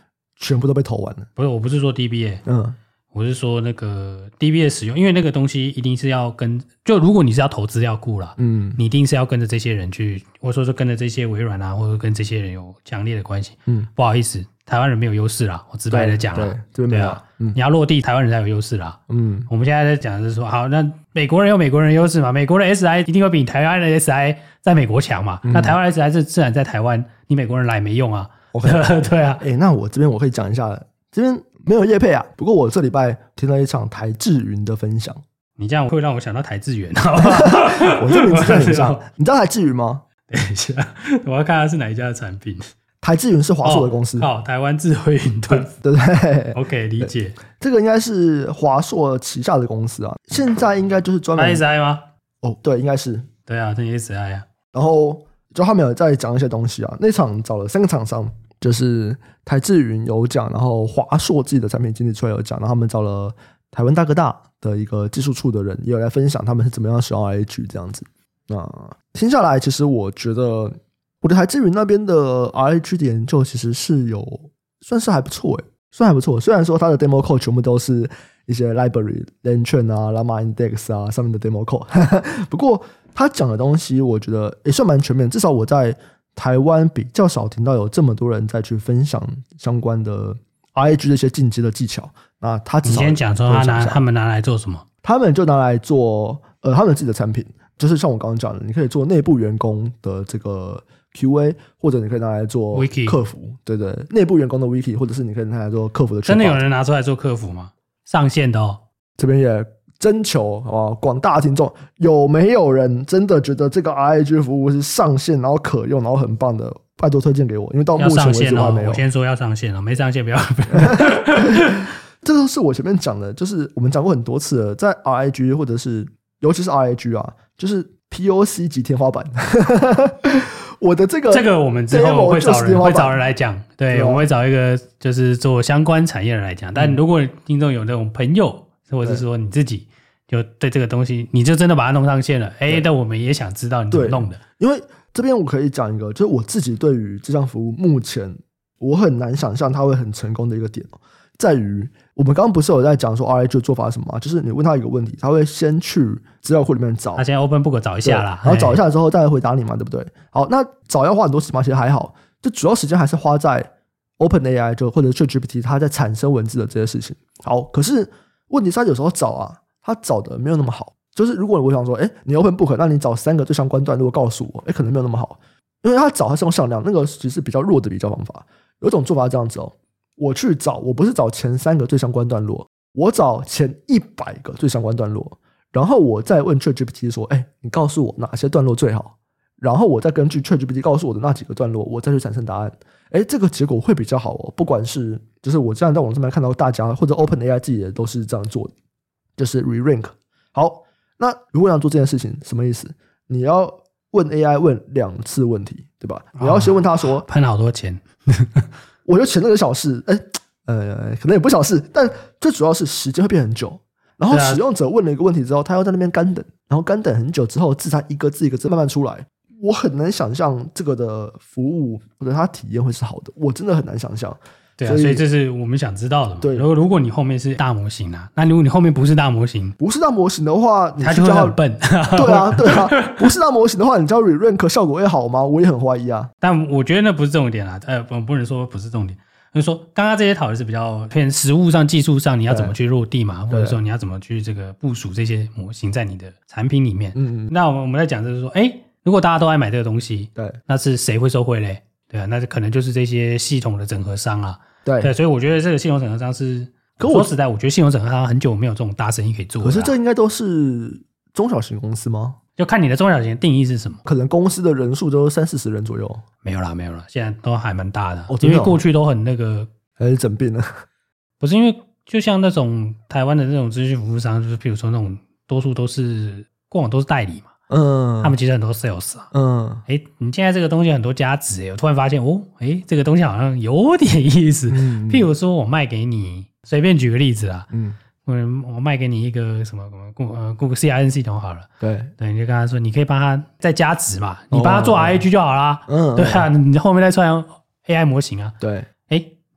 Speaker 2: 全部都被投完了。
Speaker 3: 不是，我不是说 D B A，
Speaker 2: 嗯，
Speaker 3: 我是说那个 D B A 使用，因为那个东西一定是要跟，就如果你是要投资料库啦，
Speaker 2: 嗯，
Speaker 3: 你一定是要跟着这些人去，或者说是跟着这些微软啊，或者跟这些人有强烈的关系。嗯，不好意思，台湾人没有优势啦，我直白的讲啦，
Speaker 2: 对，对啊，
Speaker 3: 嗯，你要落地，台湾人才有优势啦。嗯，我们现在在讲的是说，好，那美国人有美国人的优势嘛，美国的 S I 一定会比台湾的 S I 在美国强嘛，嗯、那台湾的 S I 是自然在台湾，你美国人来没用啊。Okay. 对啊，
Speaker 2: 哎、欸，那我这边我可以讲一下，这边没有业配啊，不过我这礼拜听了一场台智云的分享。
Speaker 3: 你这样会让我想到台智远，
Speaker 2: 我这名字真的很像。你知道台智云吗？
Speaker 3: 等一下，我要看它是哪一家的产品。
Speaker 2: 台智云是华硕的公司，
Speaker 3: 好、哦，台湾智慧云端，
Speaker 2: 对不对
Speaker 3: ？OK， 理解。
Speaker 2: 这个应该是华硕旗下的公司啊，现在应该就是专门
Speaker 3: S I 吗？
Speaker 2: 哦，对，应该是。
Speaker 3: 对啊，这 S I 啊。
Speaker 2: 然后就他们有在讲一些东西啊，那场找了三个厂商。就是台智云有讲，然后华硕自己的产品经理出来有讲，然后他们找了台湾大哥大的一个技术处的人也有来分享他们是怎么样使用 R A G 这样子。那听下来，其实我觉得我的台智云那边的 R A G 的研究其实是有算是还不错诶，算还不错。虽然说它的 demo code 全部都是一些 library、Langchain 啊、Llama Index 啊上面的 demo code， 不过他讲的东西我觉得也算蛮全面，至少我在台湾比较少听到有这么多人再去分享相关的 R A G 的一些进阶的技巧。那他至少
Speaker 3: 你先讲说他拿他们拿来做什么？他
Speaker 2: 们就拿来做呃他们自己的产品，就是像我刚刚讲的，你可以做内部员工的这个 Q A， 或者你可以拿来做客服， Wiki 对对，内部员工的 Wiki， 或者是你可以拿来做客服的。
Speaker 3: 真的有人拿出来做客服吗？上线的哦，
Speaker 2: 这边也征求啊广大听众，有没有人真的觉得这个 R A G 服务是上线然后可用然后很棒的，拜托推荐给我，因为到目前为止我还没有。
Speaker 3: 我先说要上线了，没上线不要。
Speaker 2: 这都是我前面讲的，就是我们讲过很多次了，在 R A G 或者是尤其是 R A G 啊，就是 P O C 级天花板。我的这个
Speaker 3: 这个我们之后会找人会找人来讲，对，对我们会找一个就是做相关产业的来讲。但如果听众有那种朋友，或者是说你自己就对这个东西，你就真的把它弄上线了，哎，但我们也想知道你怎么弄的。
Speaker 2: 因为这边我可以讲一个，就是我自己对于这项服务目前我很难想象它会很成功的一个点，在于我们刚刚不是有在讲说 R A G 的做法是什么吗？就是你问他一个问题，他会先去资料库里面找，
Speaker 3: 他先 open book 找一下啦，
Speaker 2: 然后找一下之后再来回答你嘛，对不对？好，那找要花很多时间吗？其实还好，就主要时间还是花在 OpenAI 就或者 ChatGPT 它在产生文字的这些事情。好，可是问题是他有时候找啊，他找的没有那么好。就是如果我想说，哎，你 open book， 那你找三个最相关段落告诉我，哎，可能没有那么好，因为他找他是用向量，那个其实是比较弱的比较方法。有一种做法是这样子哦，我去找，我不是找前三个最相关段落，我找前一百个最相关段落，然后我再问 ChatGPT 说，哎，你告诉我哪些段落最好，然后我再根据 ChatGPT 告诉我的那几个段落，我再去产生答案。哎，这个结果会比较好哦。不管是就是我这样在网上面看到大家或者 OpenAI 自己也都是这样做的，就是 re-rank。好。那如果要做这件事情，什么意思？你要问 A I 问两次问题，对吧？你要先问他说，
Speaker 3: 喷好多钱，
Speaker 2: 我就钱那个小事，哎，呃，可能也不小事，但最主要是时间会变很久。然后使用者问了一个问题之后，他要在那边干等，然后干等很久之后，字才一个字一个字慢慢出来。我很难想象这个的服务或者它体验会是好的，我真的很难想象。
Speaker 3: 对啊，所以，所以这是我们想知道的嘛。
Speaker 2: 对，
Speaker 3: 如果如果你后面是大模型啊，那如果你后面不是大模型，
Speaker 2: 不是大模型的话，你
Speaker 3: 它就会很笨。
Speaker 2: 对啊，对啊，不是大模型的话，你叫 re-rank 效果会好吗？我也很怀疑啊。
Speaker 3: 但我觉得那不是重点啦，呃，我不能说不是重点，就是说刚刚这些讨论是比较偏实务上、技术上，你要怎么去落地嘛，或者说你要怎么去这个部署这些模型在你的产品里面。嗯嗯。那我们在讲就是说，哎，如果大家都爱买这个东西，对，那是谁会受惠嘞？对啊，那可能就是这些系统的整合商啊。
Speaker 2: 对
Speaker 3: 对，所以我觉得这个系统整合商是，可我说实在，我觉得系统整合商很久没有这种大生意可以做了。
Speaker 2: 可是这应该都是中小型公司吗？
Speaker 3: 就看你的中小型的定义是什么。
Speaker 2: 可能公司的人数都三四十人左右。
Speaker 3: 没有啦，没有啦，现在都还蛮大的。
Speaker 2: 哦，
Speaker 3: 因为过去都很那个，
Speaker 2: 还是整并了。
Speaker 3: 不是因为就像那种台湾的那种资讯服务商，就是譬如说那种多数都是过往都是代理嘛。嗯，他们其实很多 sales 啊，嗯，哎，你现在这个东西很多加值，哎，我突然发现哦，哎，这个东西好像有点意思。嗯，譬如说我卖给你，随便举个例子啊，嗯，我卖给你一个什么什么呃 Google C R M 系统好了，
Speaker 2: 对
Speaker 3: 对，你就跟他说，你可以帮他再加值嘛，你帮他做 R A G 就好啦，嗯，对啊，你后面再串 A I 模型啊，
Speaker 2: 对，
Speaker 3: 哎，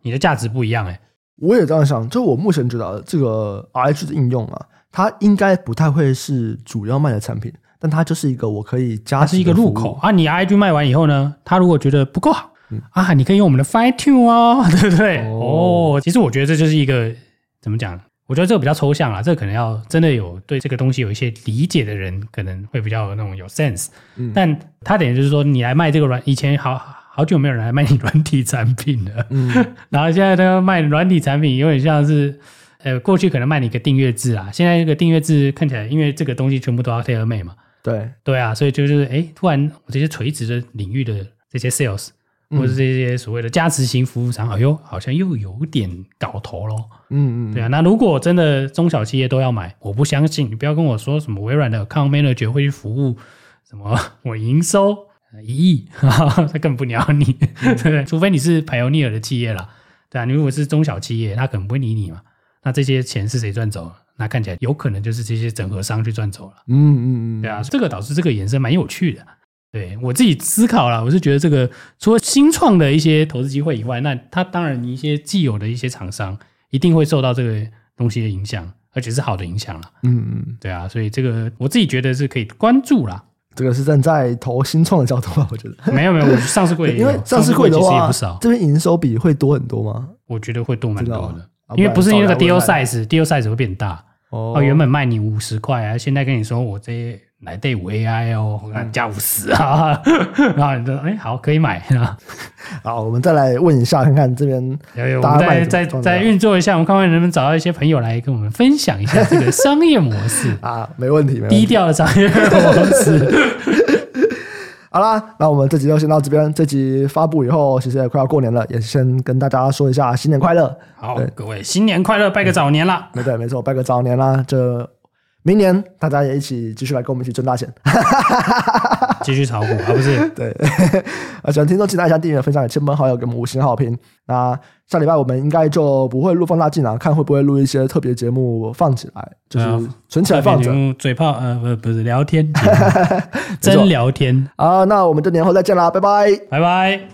Speaker 3: 你的价值不一样哎、欸。
Speaker 2: 我也这样想，就我目前觉得这个 R H 的应用啊，它应该不太会是主要卖的产品，但它就是一个我可以加值的服务，它
Speaker 3: 是一个入口啊。你 R H 卖完以后呢，他如果觉得不够好、嗯、啊，你可以用我们的 Fine Tune 哦，对不对？哦, 哦，其实我觉得这就是一个怎么讲？我觉得这个比较抽象啦，这个可能要真的有对这个东西有一些理解的人，可能会比较有那种有 sense。嗯，但他等于就是说，你来卖这个软，以前好好久没有人来卖你软体产品了，嗯，然后现在呢卖软体产品有点像是，呃，过去可能卖你一个订阅制啊，现在这个订阅制看起来，因为这个东西全部都要 tailor made 嘛，
Speaker 2: 对对
Speaker 3: 啊，所以就是哎，突然我这些垂直的领域的这些 sales。或者这些所谓的加持型服务商，哎呦，好像又有点搞头咯。嗯嗯，对啊。那如果真的中小企业都要买，我不相信，你不要跟我说什么微软的 account manager 会去服务什么我营收一亿，他根本不鸟你，对不对？除非你是 pioneer 的企业啦，对啊。你如果是中小企业，他可能不会理你嘛。那这些钱是谁赚走了？那看起来有可能就是这些整合商去赚走了。嗯嗯嗯，对啊。这个导致这个衍生蛮有趣的。对我自己思考啦，我是觉得这个除了新创的一些投资机会以外，那它当然你一些既有的一些厂商一定会受到这个东西的影响，而且是好的影响啦。嗯嗯，对啊，所以这个我自己觉得是可以关注啦。
Speaker 2: 这个是站在投新创的角度吧，我觉得
Speaker 3: 没有没有，上市柜也有，
Speaker 2: 因为上市柜的话
Speaker 3: 其实也不少，
Speaker 2: 这边营收比会多很多吗？
Speaker 3: 我觉得会多蛮多的，因为不是因为那个 deal size，deal size 会变大。哦，原本卖你五十块啊，现在跟你说我这来对五 A I 哦，我加五十啊，然后你就哎好可以买啊。
Speaker 2: 好，我们再来问一下，看看这边
Speaker 3: 有有，我们再再再运作一下，我们看看能不能找到一些朋友来跟我们分享一下这个商业模式
Speaker 2: 啊，没问题，没问题，
Speaker 3: 低调的商业模式。
Speaker 2: 好啦，那我们这集就先到这边。这集发布以后，其实也快要过年了，也先跟大家说一下新年快乐。
Speaker 3: 好，各位新年快乐，拜个早年啦！
Speaker 2: 没对，没错，拜个早年啦。这明年大家也一起继续来跟我们一起赚大钱，
Speaker 3: 继续炒股啊，不是？
Speaker 2: 对，啊，喜欢听众记得按下订阅、分享给亲朋好友，给我们五星好评。那下礼拜我们应该就不会录放大镜了，看会不会录一些特别节目放起来，就是存起来放着。
Speaker 3: 嘴炮呃不不是聊天，真聊天
Speaker 2: 啊。那我们就年后再见啦，拜拜，
Speaker 3: 拜拜。